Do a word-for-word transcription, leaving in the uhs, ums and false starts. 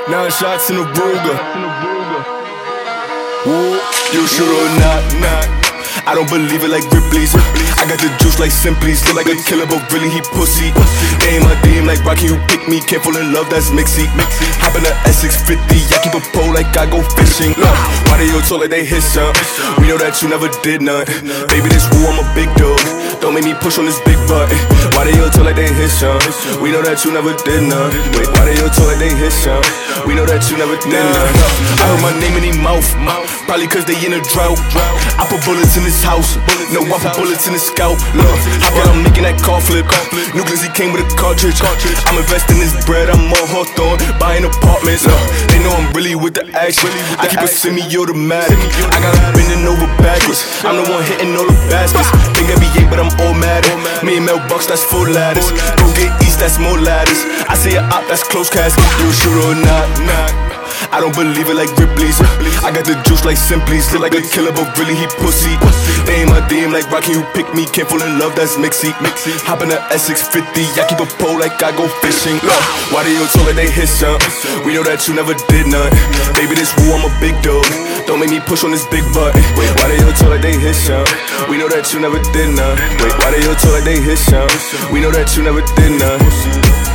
Nine shots in a Ruger. Woo, you shoot or not, not. I don't believe it like Ripley's. I got the juice like Simply's. Look like a killer, but really he pussy. They ain't my team like Rocky, you pick me. Can't fall in love, that's mixy. Hop in the S six fifty, I keep a pole like I go fishing. Look, why they all talk like they hit some? We know that you never did none. Baby, this woo, I'm a big dude. Don't make me push on this big button. Why they all talk like they hit some? We know that you never did none. Wait, why they all talk like they hit some? We know that you never did none. I heard my name in their mouth, probably cause they in a drought. I put bullets in this house, no, I put bullets in his scalp. Look, how about I'm making that car flip? Nucleus, he came with a cartridge. I'm investing this bread, I'm all Hawthorne, buying apartments. Look, they know I'm really with the action. I keep a semi-automatic. I got them bending over backwards. I'm the one hitting all the baskets. Think N B A, but I'm all mad. Me and Mel Bucks, that's full ladders. Go get East, that's more ladders. I say a op, that's close casket. You a shooter or not? Not. I don't believe it like Ripley's. I got the juice like Simply's. Look like a killer, but really he pussy. They ain't my D M like Rocky, you pick me. Can't fall in love, that's mixy. Hop in the S six fifty, I keep a pole like I go fishing. Look, why they all talk like they hit some? We know that you never did none. Baby, this woo, I'm a big dude. Don't make me push on this big button. Wait, why they all talk like they hit some? We know that you never did none. Wait, why they all talk like they hit some? We know that you never did none.